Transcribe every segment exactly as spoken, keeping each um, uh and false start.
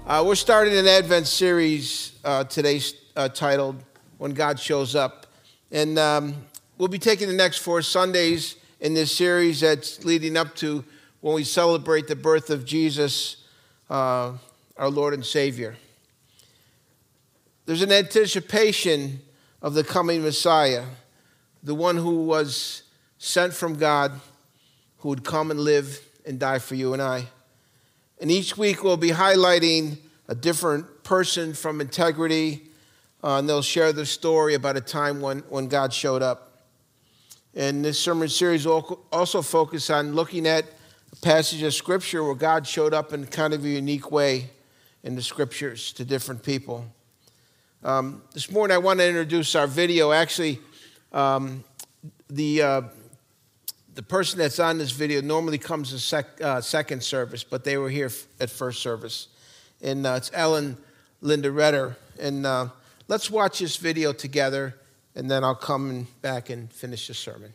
Uh, we're starting an Advent series uh, today uh, titled When God Shows Up. And um, we'll be taking the next four Sundays in this series that's leading up to when we celebrate the birth of Jesus, uh, our Lord and Savior. There's an anticipation of the coming Messiah, the one who was sent from God, who would come and live and die for you and I. And each week we'll be highlighting a different person from integrity, uh, and they'll share their story about a time when, when God showed up. And this sermon series will also focus on looking at a passage of Scripture where God showed up in kind of a unique way in the Scriptures to different people. Um, this morning I want to introduce our video. Actually, um, the... Uh, The person that's on this video normally comes to sec, uh, second service, but they were here f- at first service. And uh, it's Ellen Linda Redder. And uh, let's watch this video together, and then I'll come back and finish the sermon.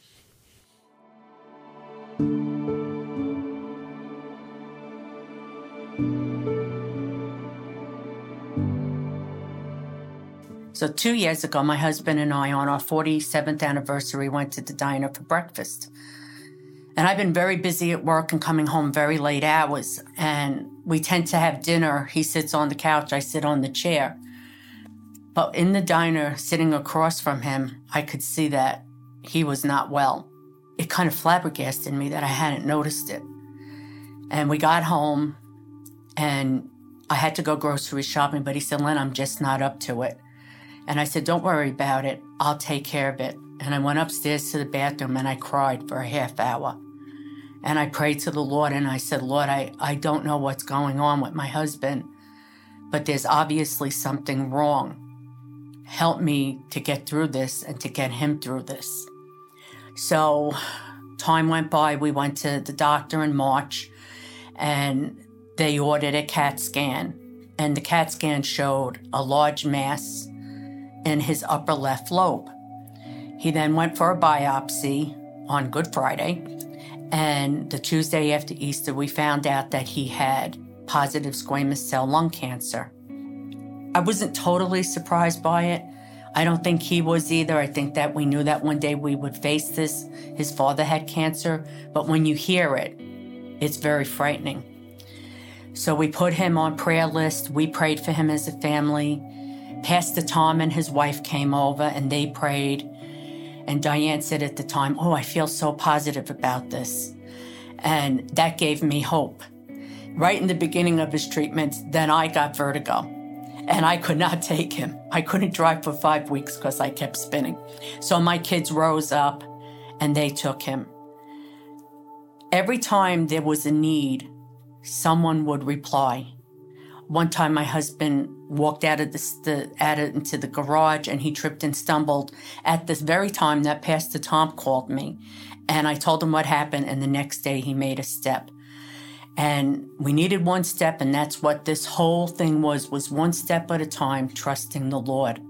So two years ago, my husband and I, on our forty-seventh anniversary, went to the diner for breakfast. And I've been very busy at work and coming home very late hours. And we tend to have dinner. He sits on the couch, I sit on the chair. But in the diner, sitting across from him, I could see that he was not well. It kind of flabbergasted me that I hadn't noticed it. And we got home, and I had to go grocery shopping, but he said, "Len, I'm just not up to it." And I said, "Don't worry about it. I'll take care of it." And I went upstairs to the bathroom and I cried for a half hour. And I prayed to the Lord and I said, "Lord, I, I don't know what's going on with my husband, but there's obviously something wrong. Help me to get through this and to get him through this." So time went by. We went to the doctor in March and they ordered a CAT scan. And the CAT scan showed a large mass in his upper left lobe. He then went for a biopsy on Good Friday, and the Tuesday after Easter, we found out that he had positive squamous cell lung cancer. I wasn't totally surprised by it. I don't think he was either. I think that we knew that one day we would face this. His father had cancer, but when you hear it, it's very frightening. So we put him on prayer list. We prayed for him as a family. Pastor Tom and his wife came over and they prayed. And Diane said at the time, "Oh, I feel so positive about this." And that gave me hope. Right in the beginning of his treatment, then I got vertigo. And I could not take him. I couldn't drive for five weeks because I kept spinning. So my kids rose up and they took him. Every time there was a need, someone would reply. One time my husband walked out of the, the out of, into the garage and he tripped and stumbled at the very time that Pastor Tom called me. And I told him what happened, and the next day he made a step. And we needed one step, and that's what this whole thing was, was one step at a time, trusting the Lord.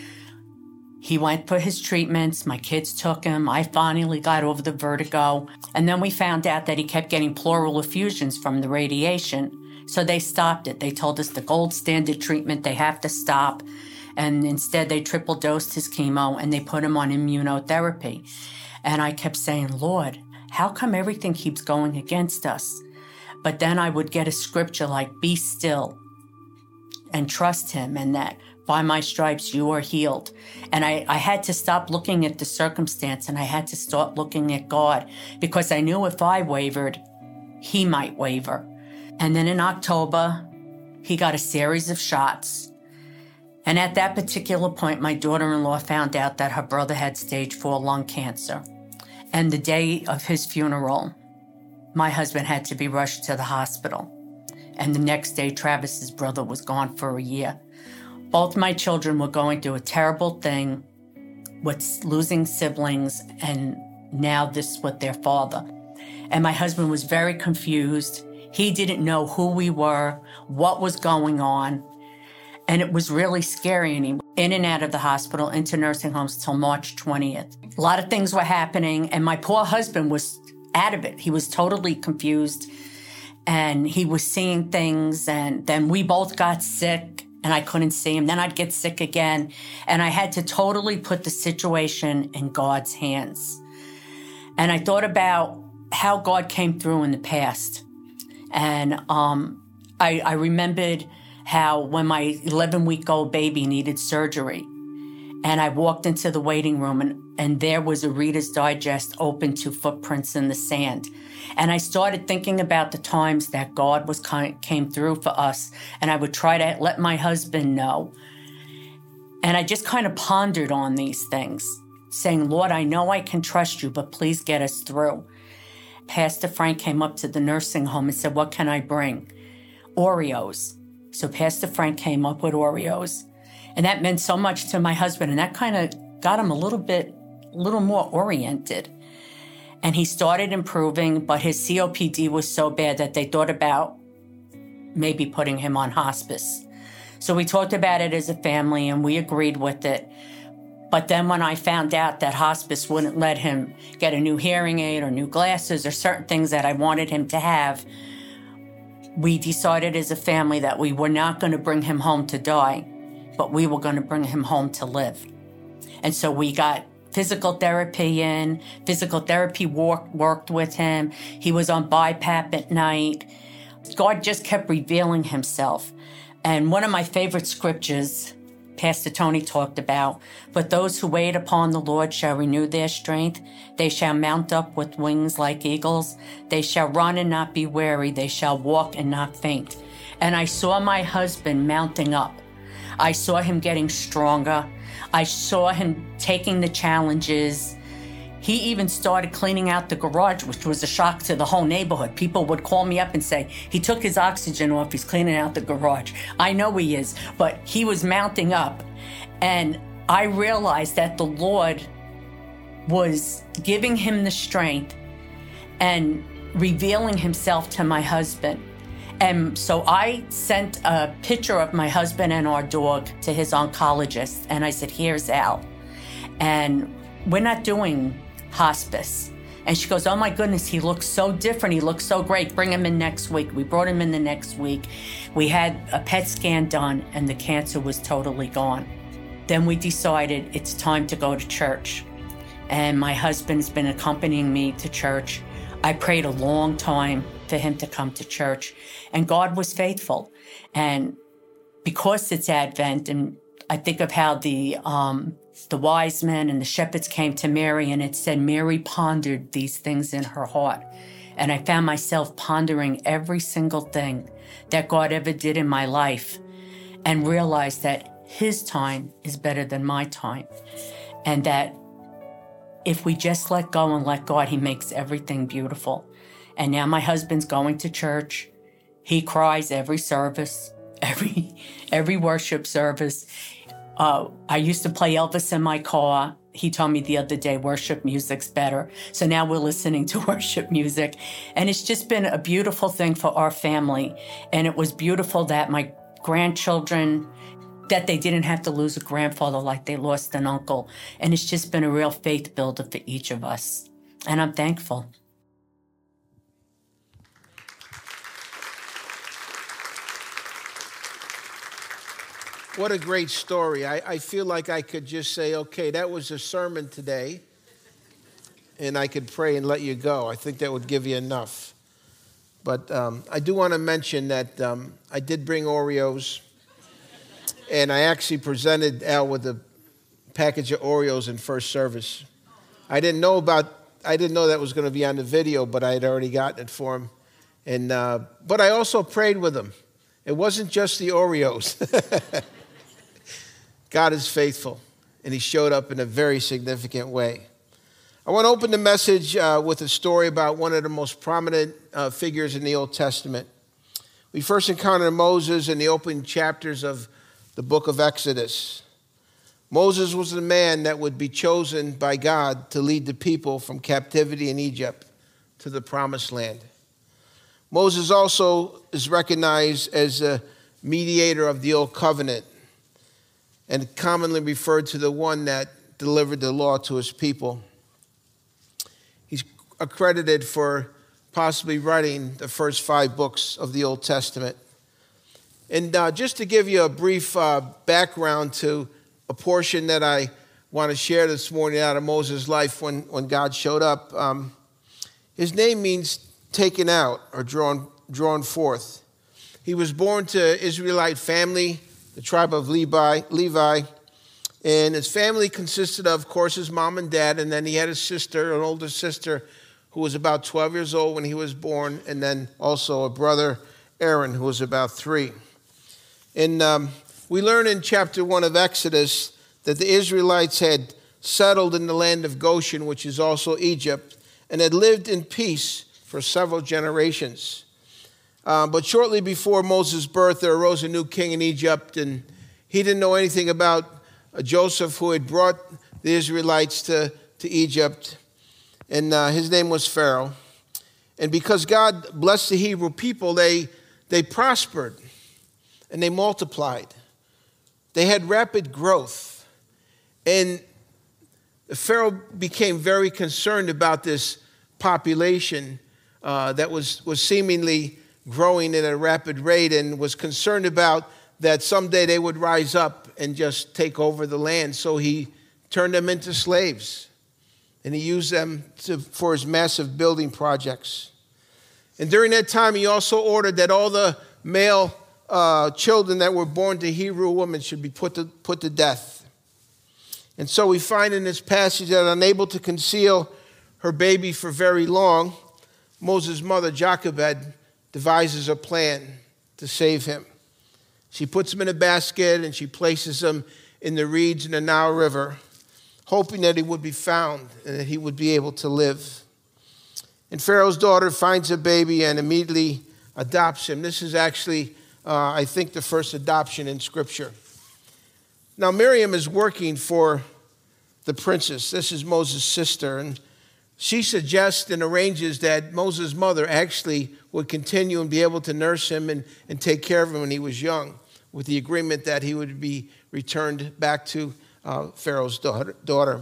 He went for his treatments. My kids took him. I finally got over the vertigo. And then we found out that he kept getting pleural effusions from the radiation. So they stopped it. They told us the gold standard treatment, they have to stop. And instead they triple dosed his chemo and they put him on immunotherapy. And I kept saying, "Lord, how come everything keeps going against us?" But then I would get a scripture like, "Be still and trust him, and that by my stripes you are healed." And I, I had to stop looking at the circumstance and I had to start looking at God, because I knew if I wavered, he might waver. And then in October, he got a series of shots. And at that particular point, my daughter-in-law found out that her brother had stage four lung cancer. And the day of his funeral, my husband had to be rushed to the hospital. And the next day, Travis's brother was gone for a year. Both my children were going through a terrible thing with losing siblings, and now this with their father. And my husband was very confused. He didn't know who we were, what was going on, and it was really scary. And he was in and out of the hospital, into nursing homes till March twentieth. A lot of things were happening, and my poor husband was out of it. He was totally confused. and he was seeing things, and then we both got sick and I couldn't see him. Then I'd get sick again, and I had to totally put the situation in God's hands. And I thought about how God came through in the past. And um, I, I remembered how when my eleven-week-old baby needed surgery, and I walked into the waiting room, and, and there was a Reader's Digest open to footprints in the sand. And I started thinking about the times that God was kind, came through for us, and I would try to let my husband know. And I just kind of pondered on these things, saying, Lord, I know I can trust you, but please get us through. Pastor Frank came up to the nursing home and said, what can I bring? Oreos. So Pastor Frank came up with Oreos. And that meant so much to my husband. And that kind of got him a little bit, a little more oriented. And he started improving, but his C O P D was so bad that they thought about maybe putting him on hospice. So we talked about it as a family and we agreed with it. But then when I found out that hospice wouldn't let him get a new hearing aid or new glasses or certain things that I wanted him to have, we decided as a family that we were not going to bring him home to die, but we were going to bring him home to live. And so we got physical therapy in, physical therapy work, worked with him. He was on BiPAP at night. God just kept revealing himself. And one of my favorite scriptures, Pastor Tony talked about, but those who wait upon the Lord shall renew their strength. They shall mount up with wings like eagles. They shall run and not be weary. They shall walk and not faint. And I saw my husband mounting up. I saw him getting stronger. I saw him taking the challenges. He even started cleaning out the garage, which was a shock to the whole neighborhood. People would call me up and say, he took his oxygen off, he's cleaning out the garage. I know he is, but he was mounting up. And I realized that the Lord was giving him the strength and revealing himself to my husband. And so I sent a picture of my husband and our dog to his oncologist. And I said, here's Al. And we're not doing hospice. And she goes, oh my goodness, he looks so different. He looks so great. Bring him in next week. We brought him in the next week. We had a P E T scan done and the cancer was totally gone. Then we decided it's time to go to church. And my husband's been accompanying me to church. I prayed a long time for him to come to church. And God was faithful. And because it's Advent, and I think of how the um, the wise men and the shepherds came to Mary, and it said Mary pondered these things in her heart. And I found myself pondering every single thing that God ever did in my life and realized that his time is better than my time. And that if we just let go and let God, he makes everything beautiful. And now my husband's going to church. He cries every service, every every worship service. Uh, I used to play Elvis in my car. He told me the other day, worship music's better. So now we're listening to worship music. And it's just been a beautiful thing for our family. And it was beautiful that my grandchildren, that they didn't have to lose a grandfather like they lost an uncle. And it's just been a real faith builder for each of us. And I'm thankful. What a great story. I, I feel like I could just say, okay, that was a sermon today, and I could pray and let you go. I think that would give you enough. But um, I do want to mention that um, I did bring Oreos, and I actually presented Al with a package of Oreos in first service. I didn't know about, I didn't know that was going to be on the video, but I had already gotten it for him. And uh, but I also prayed with him. It wasn't just the Oreos. God is faithful, and he showed up in a very significant way. I want to open the message uh, with a story about one of the most prominent uh, figures in the Old Testament. We first encounter Moses in the opening chapters of the book of Exodus. Moses was the man that would be chosen by God to lead the people from captivity in Egypt to the promised land. Moses also is recognized as a mediator of the Old Covenant and commonly referred to the one that delivered the law to his people. He's accredited for possibly writing the first five books of the Old Testament. And uh, just to give you a brief uh, background to a portion that I want to share this morning out of Moses' life when, when God showed up. Um, his name means taken out or drawn, drawn forth. He was born to Israelite family, the tribe of Levi, Levi. And his family consisted of, of course, his mom and dad. And then he had a sister, an older sister, who was about twelve years old when he was born. And then also a brother, Aaron, who was about three. And um, we learn in chapter one of Exodus that the Israelites had settled in the land of Goshen, which is also Egypt, and had lived in peace for several generations. Uh, but shortly before Moses' birth, there arose a new king in Egypt, and he didn't know anything about uh, Joseph, who had brought the Israelites to, to Egypt, and uh, his name was Pharaoh. And because God blessed the Hebrew people, they, they prospered. And they multiplied. They had rapid growth. And Pharaoh became very concerned about this population uh, that was, was seemingly growing at a rapid rate, and was concerned about that someday they would rise up and just take over the land. So he turned them into slaves. And he used them to, for his massive building projects. And during that time, he also ordered that all the male Uh, children that were born to Hebrew women should be put to, put to death. And so we find in this passage that unable to conceal her baby for very long, Moses' mother, Jochebed, devises a plan to save him. She puts him in a basket and she places him in the reeds in the Nile River, hoping that he would be found and that he would be able to live. And Pharaoh's daughter finds a baby and immediately adopts him. This is actually Uh, I think the first adoption in Scripture. Now, Miriam is working for the princess. This is Moses' sister. And she suggests and arranges that Moses' mother actually would continue and be able to nurse him and, and take care of him when he was young, with the agreement that he would be returned back to uh, Pharaoh's daughter.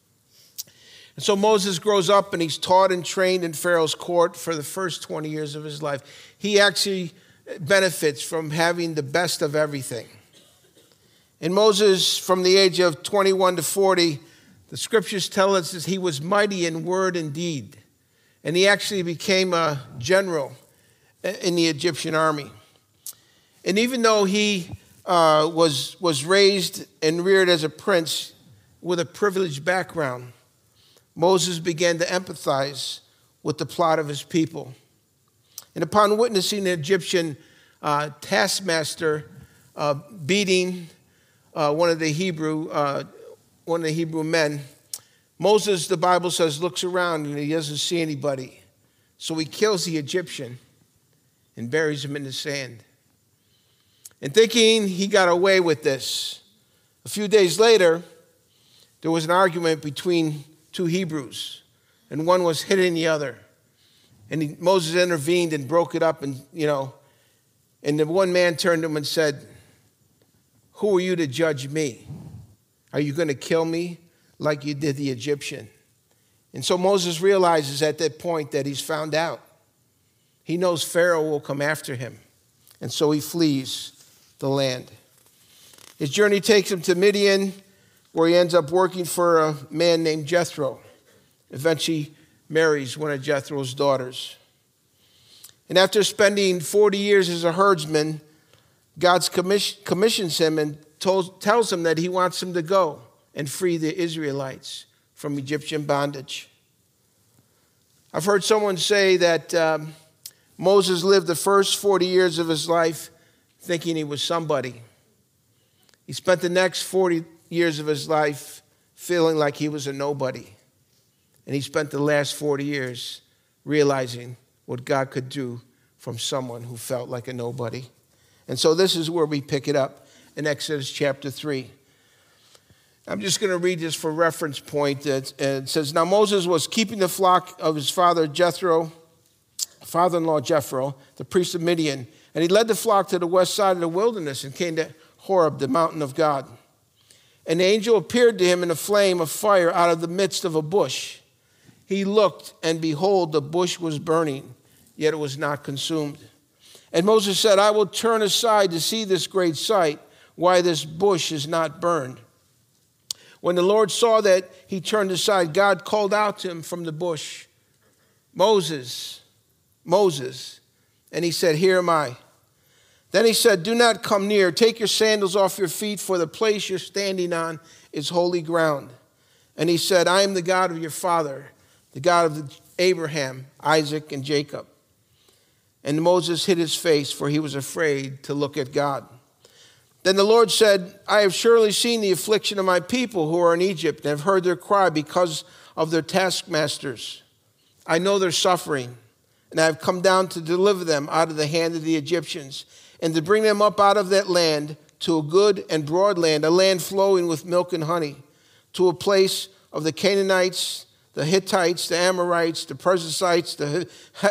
And so Moses grows up and he's taught and trained in Pharaoh's court for the first twenty years of his life. He actually benefits from having the best of everything. And Moses, from the age of twenty-one to forty, the scriptures tell us that he was mighty in word and deed. And he actually became a general in the Egyptian army. And even though he uh, was, was raised and reared as a prince with a privileged background, Moses began to empathize with the plot of his people. And upon witnessing the Egyptian uh, taskmaster uh, beating uh, one of the Hebrew uh, one of the Hebrew men, Moses, the Bible says, looks around and he doesn't see anybody. So he kills the Egyptian and buries him in the sand. And thinking he got away with this, a few days later, there was an argument between two Hebrews, and one was hitting the other. And he, Moses intervened and broke it up, and, you know, and the one man turned to him and said, "Who are you to judge me? Are you going to kill me like you did the Egyptian?" And so Moses realizes at that point that he's found out. He knows Pharaoh will come after him. And so he flees the land. His journey takes him to Midian, where he ends up working for a man named Jethro. Eventually marries one of Jethro's daughters. And after spending forty years as a herdsman, God commissions him and told, tells him that he wants him to go and free the Israelites from Egyptian bondage. I've heard someone say that um, Moses lived the first forty years of his life thinking he was somebody. He spent the next forty years of his life feeling like he was a nobody. And he spent the last forty years realizing what God could do from someone who felt like a nobody. And so this is where we pick it up in Exodus chapter three. I'm just going to read this for reference point. It says, "Now Moses was keeping the flock of his father Jethro, father-in-law Jethro, the priest of Midian, and he led the flock to the west side of the wilderness and came to Horeb, the mountain of God. And the angel appeared to him in a flame of fire out of the midst of a bush. He looked, and behold, the bush was burning, yet it was not consumed. And Moses said, I will turn aside to see this great sight, why this bush is not burned. When the Lord saw that he turned aside, God called out to him from the bush, Moses, Moses. And he said, here am I. Then he said, do not come near. Take your sandals off your feet, for the place you're standing on is holy ground. And he said, I am the God of your father, the God of Abraham, Isaac, and Jacob. And Moses hid his face, for he was afraid to look at God. Then the Lord said, I have surely seen the affliction of my people who are in Egypt, and have heard their cry because of their taskmasters. I know their suffering, and I have come down to deliver them out of the hand of the Egyptians, and to bring them up out of that land to a good and broad land, a land flowing with milk and honey, to a place of the Canaanites, the Hittites, the Amorites, the Perizzites, the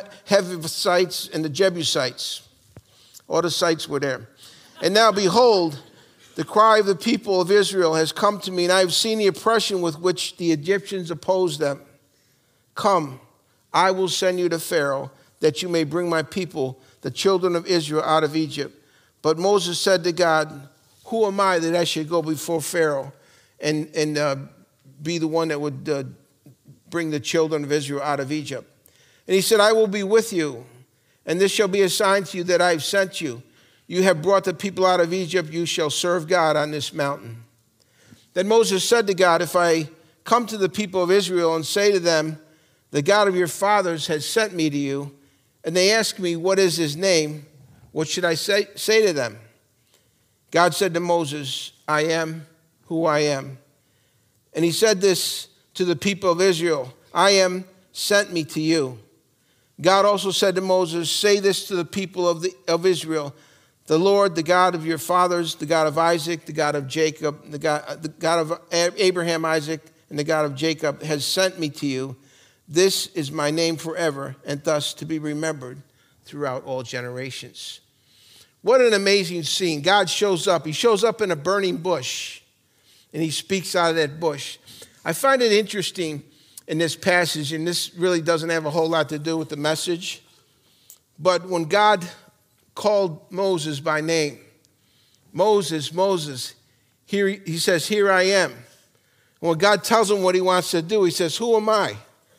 Hevites, and the Jebusites. All the sites were there. And now behold, the cry of the people of Israel has come to me, and I have seen the oppression with which the Egyptians oppose them. Come, I will send you to Pharaoh, that you may bring my people, the children of Israel, out of Egypt. But Moses said to God, who am I that I should go before Pharaoh and, and uh, be the one that would uh, bring the children of Israel out of Egypt? And he said, I will be with you, and this shall be a sign to you that I have sent you. You have brought the people out of Egypt. You shall serve God on this mountain. Then Moses said to God, if I come to the people of Israel and say to them, the God of your fathers has sent me to you, and they ask me, what is his name? What should I say, say to them? God said to Moses, I am who I am. And he said this to the people of Israel, I am sent me to you. God also said to Moses, say this to the people of, the, of Israel, the Lord, the God of your fathers, the God of Isaac, the God of Jacob, the God, the God of Abraham, Isaac, and the God of Jacob has sent me to you. This is my name forever, and thus to be remembered throughout all generations. What an amazing scene. God shows up. He shows up in a burning bush, and he speaks out of that bush. I find it interesting in this passage, and this really doesn't have a whole lot to do with the message, but when God called Moses by name, Moses, Moses, here he says, here I am. And when God tells him what he wants to do, he says, who am I?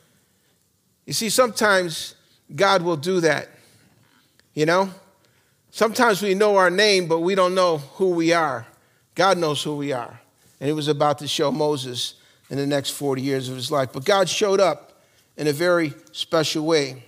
You see, sometimes God will do that, you know? Sometimes we know our name, but we don't know who we are. God knows who we are. And he was about to show Moses in the next forty years of his life. But God showed up in a very special way.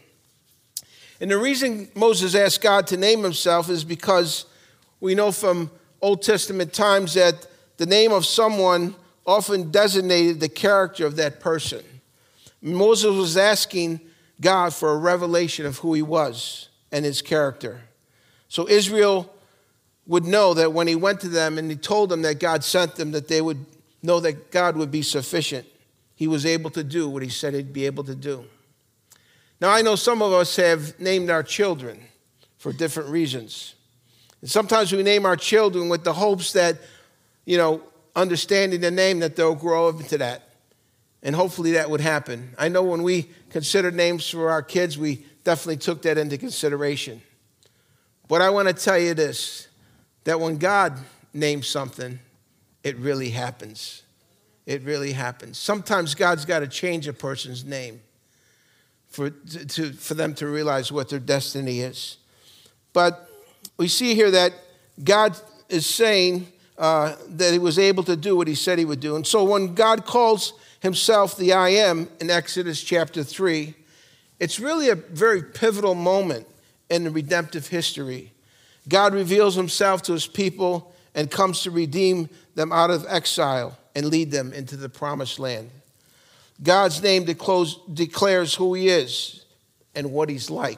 And the reason Moses asked God to name himself is because we know from Old Testament times that the name of someone often designated the character of that person. Moses was asking God for a revelation of who he was and his character. So Israel would know that when he went to them and he told them that God sent them, that they would know that God would be sufficient. He was able to do what he said he'd be able to do. Now, I know some of us have named our children for different reasons. And sometimes we name our children with the hopes that, you know, understanding the name, that they'll grow up into that. And hopefully that would happen. I know when we considered names for our kids, we definitely took that into consideration. But I want to tell you this, that when God names something, it really happens. It really happens. Sometimes God's got to change a person's name for, to, for them to realize what their destiny is. But we see here that God is saying uh, that he was able to do what he said he would do. And so when God calls himself the I am in Exodus chapter three, it's really a very pivotal moment in the redemptive history. God reveals himself to his people and comes to redeem them out of exile and lead them into the promised land. God's name declares who he is and what he's like.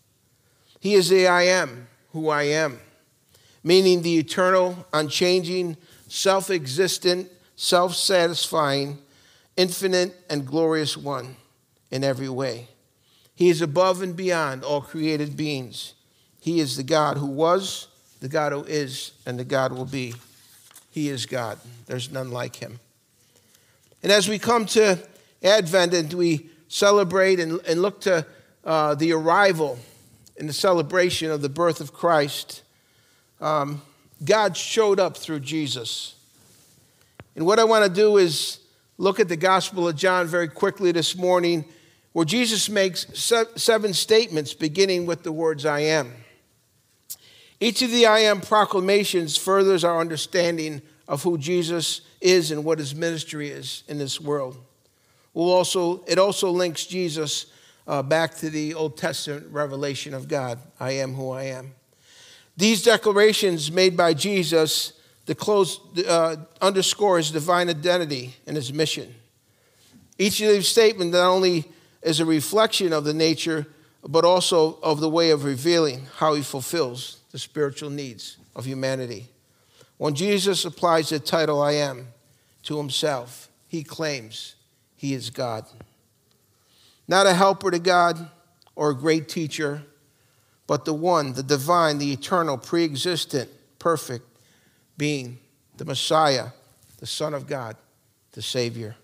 He is the I am, who I am, meaning the eternal, unchanging, self-existent, self-satisfying, infinite, and glorious one in every way. He is above and beyond all created beings. He is the God who was, the God who is, and the God will be. He is God. There's none like him. And as we come to Advent and we celebrate and, and look to uh, the arrival in the celebration of the birth of Christ, um, God showed up through Jesus. And what I want to do is look at the Gospel of John very quickly this morning, where Jesus makes seven statements beginning with the words, I am. Each of the I am proclamations furthers our understanding of who Jesus is and what his ministry is in this world. We'll also, it also links Jesus uh, back to the Old Testament revelation of God. I am who I am. These declarations made by Jesus the close, uh, underscore his divine identity and his mission. Each of these statements not only is a reflection of the nature, but also of the way of revealing how he fulfills the spiritual needs of humanity. When Jesus applies the title I am to himself, he claims he is God. Not a helper to God or a great teacher, but the one, the divine, the eternal, pre-existent, perfect being, the Messiah, the Son of God, the Savior.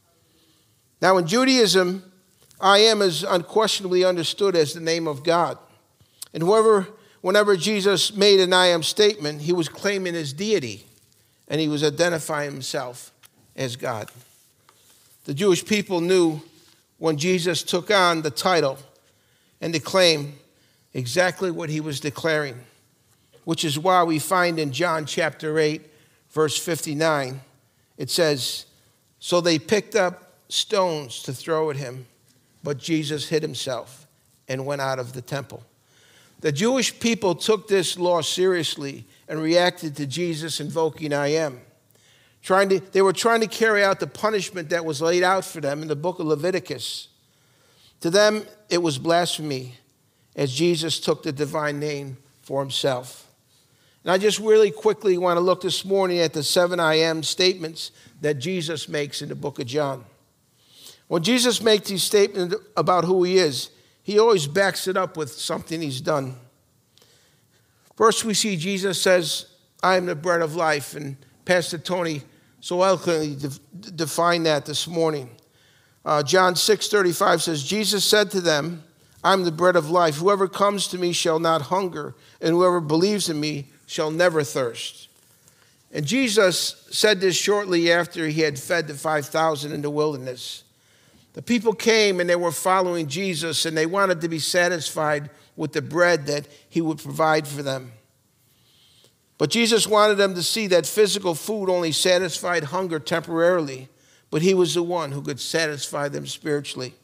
Now in Judaism, I am is unquestionably understood as the name of God. And whoever, whenever Jesus made an I am statement, he was claiming his deity, and he was identifying himself as God. The Jewish people knew when Jesus took on the title and the claim exactly what he was declaring, which is why we find in John chapter eight, verse fifty-nine, it says, so they picked up stones to throw at him, but Jesus hid himself and went out of the temple. The Jewish people took this law seriously and reacted to Jesus invoking I am. Trying to, they were trying to carry out the punishment that was laid out for them in the book of Leviticus. To them, it was blasphemy as Jesus took the divine name for himself. And I just really quickly want to look this morning at the seven I am statements that Jesus makes in the book of John. When Jesus makes these statements about who he is, he always backs it up with something he's done. First, we see Jesus says, I am the bread of life. And Pastor Tony so eloquently de- defined that this morning. Uh, John six thirty-five says, Jesus said to them, I am the bread of life. Whoever comes to me shall not hunger, and whoever believes in me shall never thirst. And Jesus said this shortly after he had fed the five thousand in the wilderness. The people came and they were following Jesus, and they wanted to be satisfied with the bread that he would provide for them. But Jesus wanted them to see that physical food only satisfied hunger temporarily, but he was the one who could satisfy them spiritually.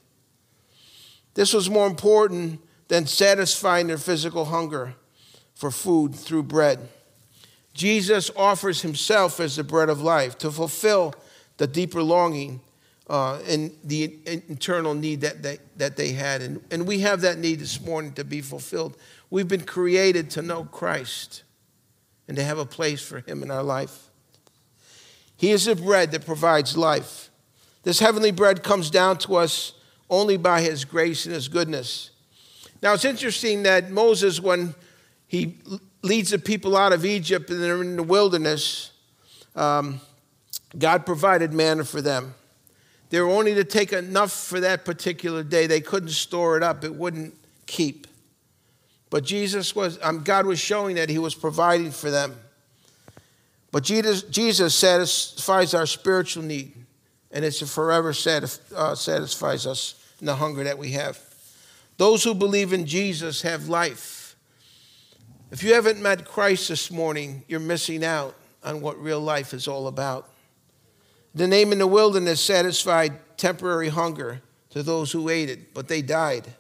This was more important than satisfying their physical hunger for food through bread. Jesus offers himself as the bread of life to fulfill the deeper longing uh, and the internal need that they, that they had. And, and we have that need this morning to be fulfilled. We've been created to know Christ and to have a place for him in our life. He is the bread that provides life. This heavenly bread comes down to us only by his grace and his goodness. Now, it's interesting that Moses, when he leads the people out of Egypt and they're in the wilderness, um, God provided manna for them. They were only to take enough for that particular day. They couldn't store it up. It wouldn't keep. But Jesus was, um, God was showing that he was providing for them. But Jesus, Jesus satisfies our spiritual need, and it's forever satisf- uh, satisfies us in the hunger that we have. Those who believe in Jesus have life. If you haven't met Christ this morning, you're missing out on what real life is all about. The name in the wilderness satisfied temporary hunger to those who ate it, but they died.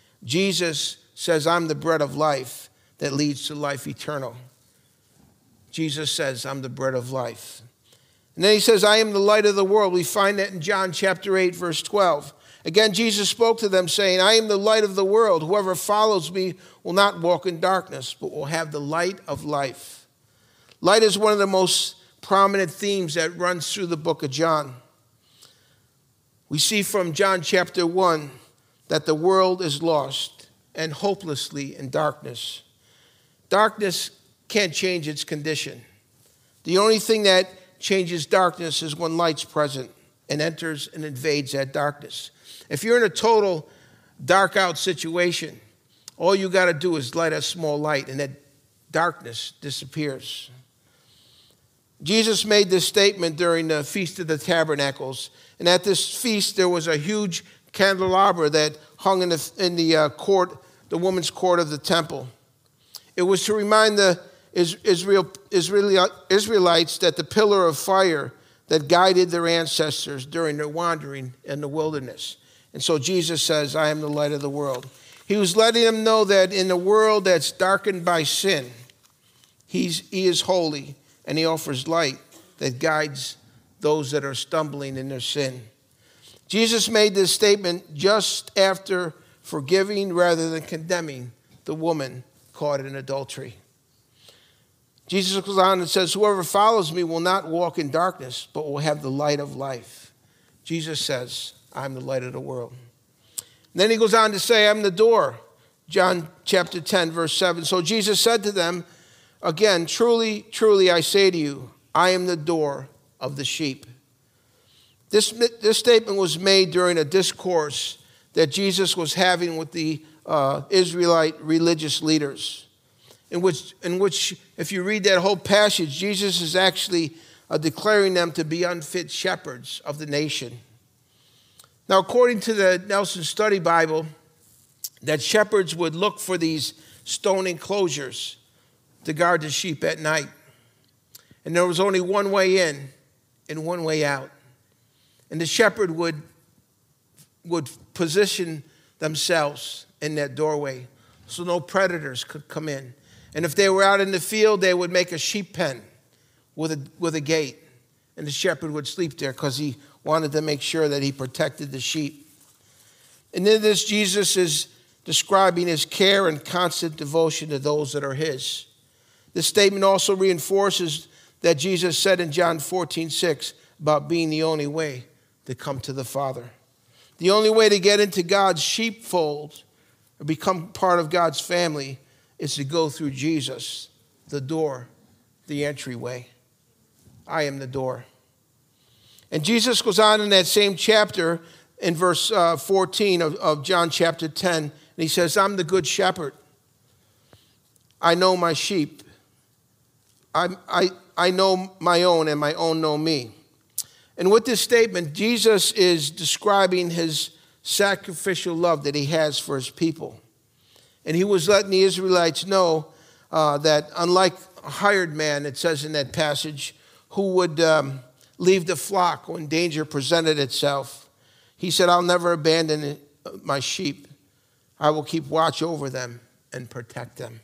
Jesus says, I'm the bread of life that leads to life eternal. Jesus says, I'm the bread of life. And then he says, I am the light of the world. We find that in John chapter eight, verse twelve. Again, Jesus spoke to them saying, I am the light of the world. Whoever follows me will not walk in darkness, but will have the light of life. Light is one of the most prominent themes that runs through the book of John. We see from John chapter one that the world is lost and hopelessly in darkness. Darkness can't change its condition. The only thing that changes darkness is when light's present and enters and invades that darkness. If you're in a total dark out situation, All you got to do is light a small light, and that darkness disappears. Jesus made this statement during the Feast of the Tabernacles. And at this feast, there was a huge candelabra that hung in the, in the uh, court, the women's court of the temple. It was to remind the Israel, Israel, Israelites that the pillar of fire that guided their ancestors during their wandering in the wilderness. And so Jesus says, I am the light of the world. He was letting them know that in a world that's darkened by sin, he's, he is holy, and he offers light that guides those that are stumbling in their sin. Jesus made this statement just after forgiving rather than condemning the woman caught in adultery. Jesus goes on and says, whoever follows me will not walk in darkness, but will have the light of life. Jesus says, I'm the light of the world. And then he goes on to say, I'm the door. John chapter ten, verse seven. So Jesus said to them, again, truly, truly, I say to you, I am the door of the sheep. This, this statement was made during a discourse that Jesus was having with the uh, Israelite religious leaders, in which, in which, if you read that whole passage, Jesus is actually uh, declaring them to be unfit shepherds of the nation. Now, according to the Nelson Study Bible, that shepherds would look for these stone enclosures to guard the sheep at night. And there was only one way in and one way out. And the shepherd would, would position themselves in that doorway so no predators could come in. And if they were out in the field, they would make a sheep pen with a, with a gate. And the shepherd would sleep there because he wanted to make sure that he protected the sheep. And in this, Jesus is describing his care and constant devotion to those that are his. This statement also reinforces that Jesus said in John fourteen six about being the only way to come to the Father. The only way to get into God's sheepfold or become part of God's family is to go through Jesus, the door, the entryway. I am the door. And Jesus goes on in that same chapter in verse uh, fourteen of, of John chapter ten, and he says, I'm the good shepherd. I know my sheep. I, I, I know my own, and my own know me. And with this statement, Jesus is describing his sacrificial love that he has for his people. And he was letting the Israelites know uh, that unlike a hired man, it says in that passage, who would um, leave the flock when danger presented itself, he said, I'll never abandon my sheep. I will keep watch over them and protect them.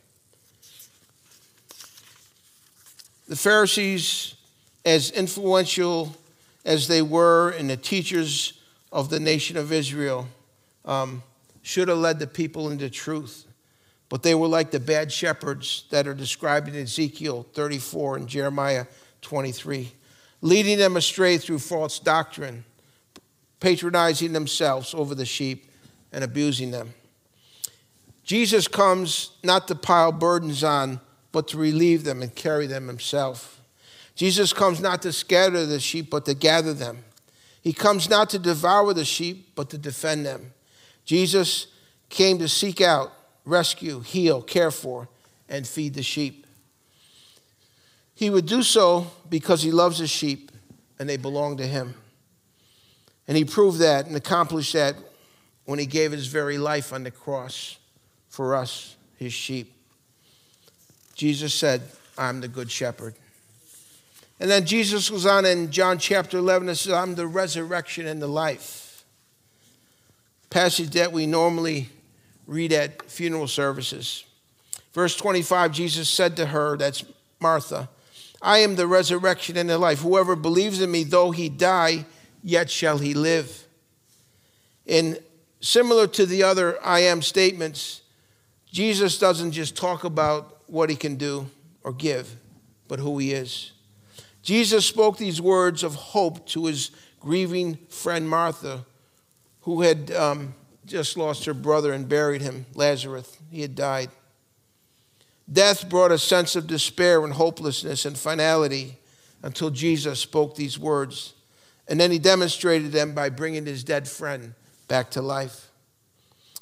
The Pharisees, as influential as they were and the teachers of the nation of Israel, um, should have led the people into truth. But they were like the bad shepherds that are described in Ezekiel thirty-four and Jeremiah twenty-three, leading them astray through false doctrine, patronizing themselves over the sheep and abusing them. Jesus comes not to pile burdens on, but to relieve them and carry them himself. Jesus comes not to scatter the sheep, but to gather them. He comes not to devour the sheep, but to defend them. Jesus came to seek out, rescue, heal, care for, and feed the sheep. He would do so because he loves his sheep and they belong to him. And he proved that and accomplished that when he gave his very life on the cross for us, his sheep. Jesus said, I'm the good shepherd. And then Jesus goes on in John chapter eleven and says, I'm the resurrection and the life. Passage that we normally read at funeral services. Verse twenty-five, Jesus said to her, that's Martha, I am the resurrection and the life. Whoever believes in me, though he die, yet shall he live. And similar to the other I am statements, Jesus doesn't just talk about what he can do or give, but who he is. Jesus spoke these words of hope to his grieving friend Martha, who had um, just lost her brother and buried him, Lazarus. He had died. Death brought a sense of despair and hopelessness and finality until Jesus spoke these words. And then he demonstrated them by bringing his dead friend back to life.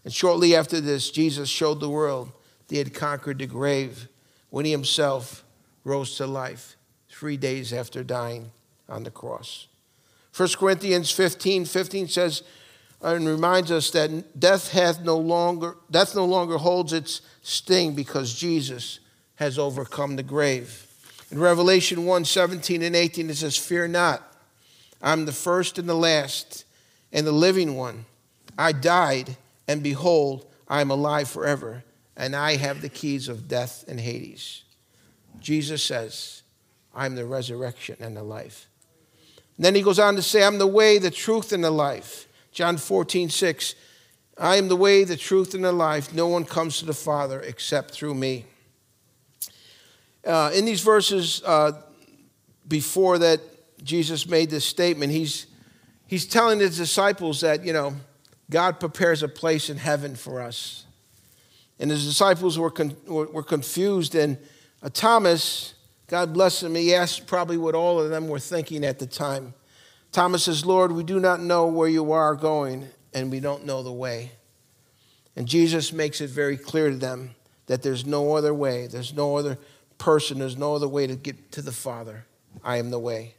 And shortly after this, Jesus showed the world that he had conquered the grave when he himself rose to life three days after dying on the cross. First Corinthians fifteen fifteen says, and reminds us that death hath no longer, death no longer holds its sting because Jesus has overcome the grave. In Revelation one seventeen and eighteen, it says, fear not, I'm the first and the last and the living one. I died, and behold, I am alive forever, and I have the keys of death and Hades. Jesus says, I'm the resurrection and the life. And then he goes on to say, I'm the way, the truth, and the life. John fourteen six, I am the way, the truth, and the life. No one comes to the Father except through me. Uh, in these verses, uh, before that Jesus made this statement, he's, he's telling his disciples that, you know, God prepares a place in heaven for us. And his disciples were, con- were, were confused, and uh, Thomas, God bless him, he asked probably what all of them were thinking at the time. Thomas says, Lord, we do not know where you are going, and we don't know the way. And Jesus makes it very clear to them that there's no other way, there's no other person, there's no other way to get to the Father. I am the way.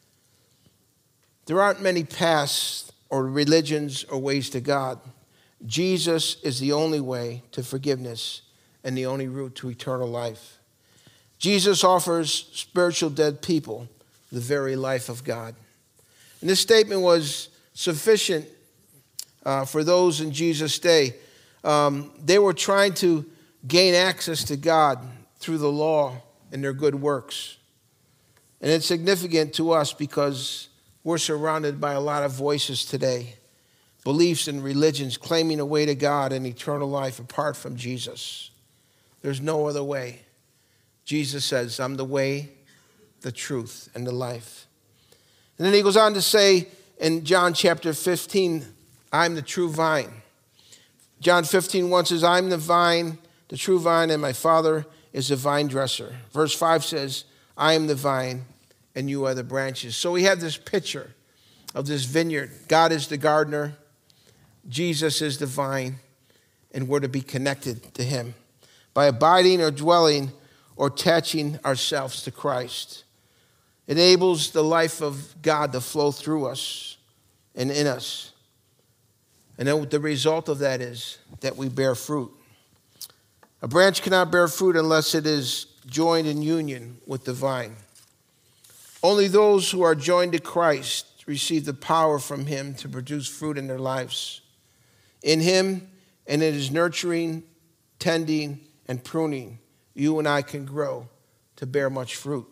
There aren't many paths or religions or ways to God. Jesus is the only way to forgiveness and the only route to eternal life. Jesus offers spiritual dead people the very life of God. And this statement was sufficient uh, for those in Jesus' day. Um, they were trying to gain access to God through the law and their good works. And it's significant to us because we're surrounded by a lot of voices today, beliefs and religions claiming a way to God and eternal life apart from Jesus. There's no other way. Jesus says, I'm the way, the truth, and the life. And then he goes on to say in John chapter fifteen, I'm the true vine. John fifteen one says, I'm the vine, the true vine, and my Father is the vine dresser. Verse five says, I am the vine, and you are the branches. So we have this picture of this vineyard. God is the gardener, Jesus is the vine, and we're to be connected to him by abiding or dwelling or attaching ourselves to Christ. It enables the life of God to flow through us and in us. And then the result of that is that we bear fruit. A branch cannot bear fruit unless it is joined in union with the vine. Only those who are joined to Christ receive the power from him to produce fruit in their lives. In him and in his nurturing, tending, and pruning, you and I can grow to bear much fruit.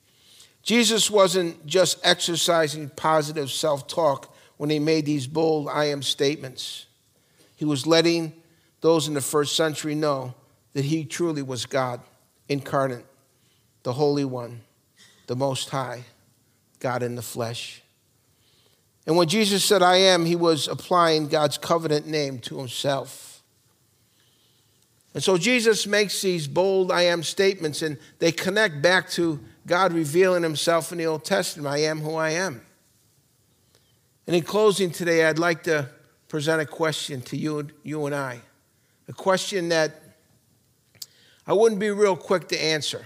Jesus wasn't just exercising positive self-talk when he made these bold I am statements. He was letting those in the first century know that he truly was God, incarnate, the Holy One, the Most High, God in the flesh. And when Jesus said, I am, he was applying God's covenant name to himself. And so Jesus makes these bold I am statements, and they connect back to God revealing himself in the Old Testament. I am who I am. And in closing today, I'd like to present a question to you, you and I. A question that I wouldn't be real quick to answer.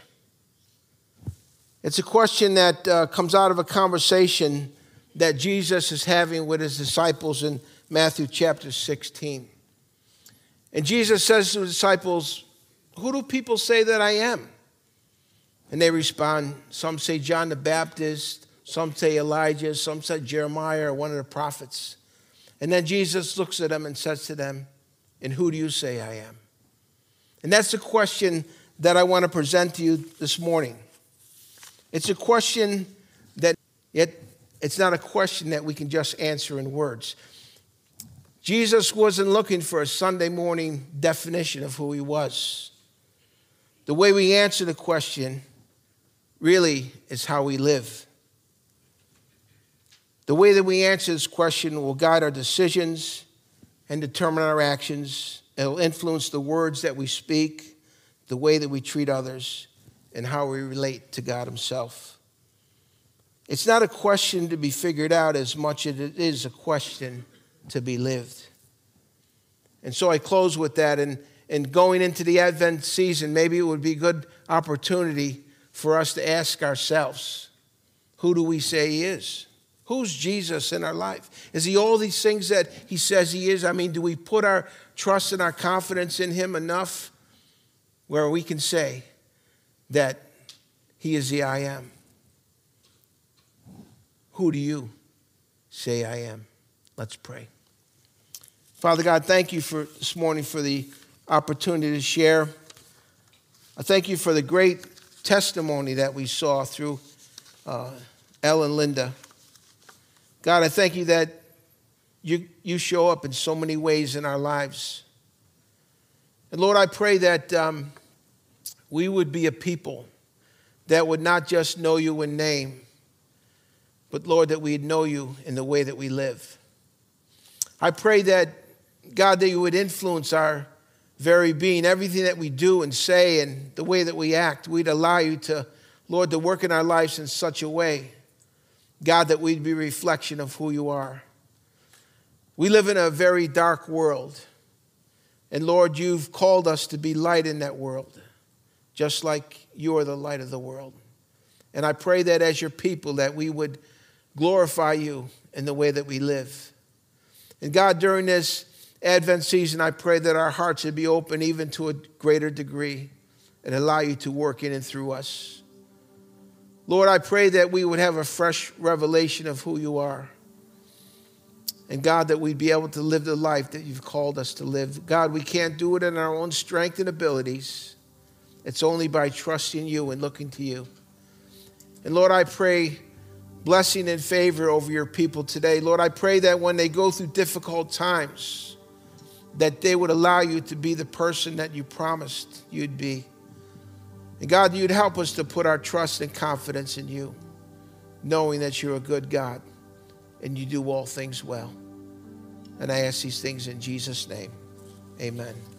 It's a question that uh, comes out of a conversation that Jesus is having with his disciples in Matthew chapter sixteen. And Jesus says to the disciples, who do people say that I am? And they respond, some say John the Baptist, some say Elijah, some say Jeremiah or one of the prophets. And then Jesus looks at them and says to them, and who do you say I am? And that's the question that I want to present to you this morning. It's a question that, yet it's not a question that we can just answer in words. Jesus wasn't looking for a Sunday morning definition of who he was. The way we answer the question really is how we live. The way that we answer this question will guide our decisions and determine our actions. It'll influence the words that we speak, the way that we treat others, and how we relate to God himself. It's not a question to be figured out as much as it is a question to be lived. And so I close with that. And, and going into the Advent season, maybe it would be a good opportunity for us to ask ourselves, who do we say he is? Who's Jesus in our life? Is he all these things that he says he is? I mean, do we put our trust and our confidence in him enough where we can say that he is the I am? Who do you say I am? Let's pray. Father God, thank you for this morning for the opportunity to share. I thank you for the great testimony that we saw through uh, Elle and Linda. God, I thank you that you, you show up in so many ways in our lives. And Lord, I pray that um, we would be a people that would not just know you in name, but Lord, that we'd know you in the way that we live. I pray that, God, that you would influence our very being, everything that we do and say and the way that we act. We'd allow you to, Lord, to work in our lives in such a way, God, that we'd be a reflection of who you are. We live in a very dark world. And Lord, you've called us to be light in that world, just like you are the light of the world. And I pray that as your people, that we would glorify you in the way that we live. And God, during this Advent season, I pray that our hearts would be open even to a greater degree and allow you to work in and through us. Lord, I pray that we would have a fresh revelation of who you are. And God, that we'd be able to live the life that you've called us to live. God, we can't do it in our own strength and abilities. It's only by trusting you and looking to you. And Lord, I pray blessing and favor over your people today. Lord, I pray that when they go through difficult times, that they would allow you to be the person that you promised you'd be. And God, you'd help us to put our trust and confidence in you, knowing that you're a good God and you do all things well. And I ask these things in Jesus' name. Amen.